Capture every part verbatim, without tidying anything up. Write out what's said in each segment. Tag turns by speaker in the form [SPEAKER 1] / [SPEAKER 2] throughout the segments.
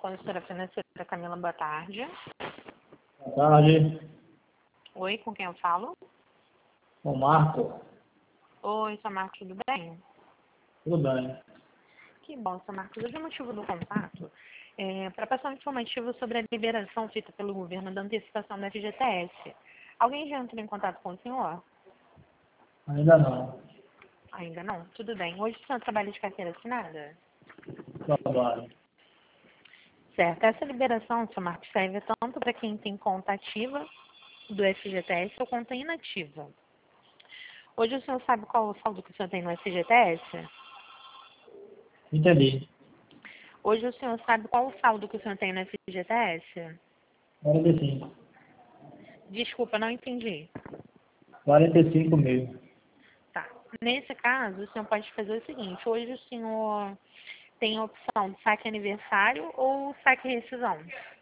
[SPEAKER 1] Consultora financeira Camila, boa tarde.
[SPEAKER 2] Boa tarde.
[SPEAKER 1] Oi, com quem eu falo?
[SPEAKER 2] O Marco.
[SPEAKER 1] Oi, seu Marcos, tudo bem?
[SPEAKER 2] Tudo bem.
[SPEAKER 1] Que bom, seu Marcos. Hoje o motivo do contato é para passar um informativo sobre a liberação feita pelo governo da antecipação da F G T S. Alguém já entrou em contato com o senhor?
[SPEAKER 2] Ainda não.
[SPEAKER 1] Ainda não? Tudo bem. Hoje o senhor trabalha de carteira assinada?
[SPEAKER 2] Trabalho.
[SPEAKER 1] Certo. Essa liberação, seu Marcos, serve tanto para quem tem conta ativa do F G T S ou conta inativa. Hoje o senhor sabe qual o saldo que o senhor tem no F G T S?
[SPEAKER 2] Entendi.
[SPEAKER 1] Hoje o senhor sabe qual o saldo que o senhor tem no F G T S?
[SPEAKER 2] quarenta e cinco.
[SPEAKER 1] Desculpa, não entendi.
[SPEAKER 2] quarenta e cinco mil.
[SPEAKER 1] Tá. Nesse caso, o senhor pode fazer o seguinte. Hoje o senhor tem a opção de saque aniversário ou saque rescisão.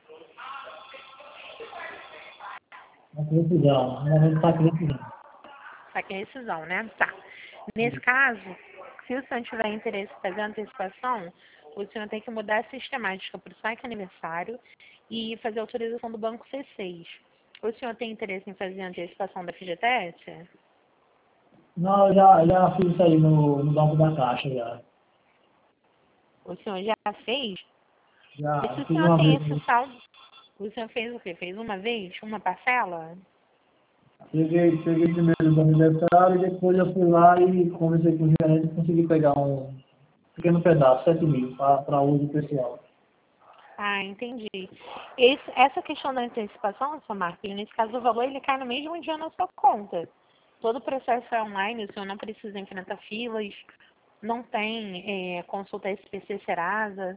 [SPEAKER 2] Uma precisão. No momento está precisando.
[SPEAKER 1] Saque rescisão, né? Tá. Nesse caso, se o senhor tiver interesse em fazer antecipação, o senhor tem que mudar a sistemática para o saque aniversário e fazer a autorização do banco C seis. O senhor tem interesse em fazer a antecipação da F G T S?
[SPEAKER 2] Não, eu já, já fiz isso aí no, no banco da Caixa já.
[SPEAKER 1] O senhor já fez?
[SPEAKER 2] Já
[SPEAKER 1] E se o
[SPEAKER 2] fiz
[SPEAKER 1] senhor
[SPEAKER 2] uma
[SPEAKER 1] tem
[SPEAKER 2] vez.
[SPEAKER 1] esse saldo, o senhor fez o quê? Fez uma vez? Uma parcela?
[SPEAKER 2] Peguei, peguei primeiro do aniversário e depois eu fui lá e conversei com o gerente e consegui pegar um pequeno pedaço, sete mil, para uso pessoal.
[SPEAKER 1] Ah, entendi. Esse, essa questão da antecipação, seu Marcos, nesse caso o valor ele cai no mesmo dia na sua conta. Todo o processo é online, o senhor não precisa enfrentar filas, não tem é, consulta S P C Serasa.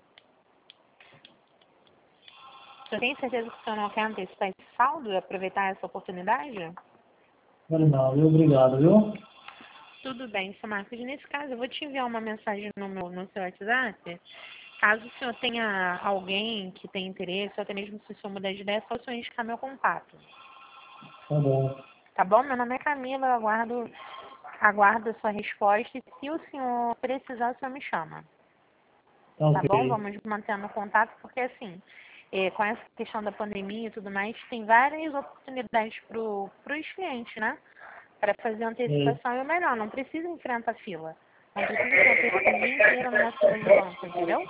[SPEAKER 1] O senhor tem certeza que o senhor não quer antecipar esse saldo e aproveitar essa oportunidade?
[SPEAKER 2] Falei, não, viu? Obrigado, viu?
[SPEAKER 1] Tudo bem, seu Marcos. Nesse caso, eu vou te enviar uma mensagem no, meu, no seu WhatsApp. Caso o senhor tenha alguém que tenha interesse, ou até mesmo se o senhor mudar de ideia, é só o senhor indicar meu contato.
[SPEAKER 2] Tá bom.
[SPEAKER 1] Tá bom? Meu nome é Camila, eu aguardo, aguardo a sua resposta. E se o senhor precisar, o senhor me chama.
[SPEAKER 2] Tá
[SPEAKER 1] Tá bom?
[SPEAKER 2] ok.
[SPEAKER 1] Vamos mantendo contato, porque assim, é, com essa questão da pandemia e tudo mais, tem várias oportunidades para os clientes, né? Para fazer
[SPEAKER 2] É,
[SPEAKER 1] antecipação e o melhor, não precisa enfrentar fila. Não precisa ter o dia inteiro numa fila de banco, entendeu?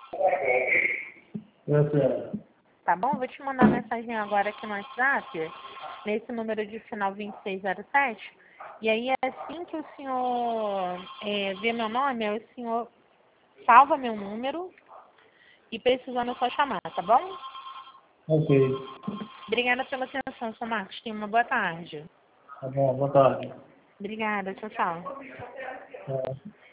[SPEAKER 2] é sério.
[SPEAKER 1] Tá bom? Vou te mandar mensagem agora aqui no WhatsApp, nesse número de final vinte e seis zero sete. E aí, assim que o senhor é, ver meu nome, aí o senhor salva meu número e precisando é só chamar, tá bom?
[SPEAKER 2] Ok.
[SPEAKER 1] Obrigada pela atenção, seu Marcos. Tenha uma boa tarde.
[SPEAKER 2] Tá bom, boa tarde.
[SPEAKER 1] Obrigada. Tchau, tchau.
[SPEAKER 2] Tchau.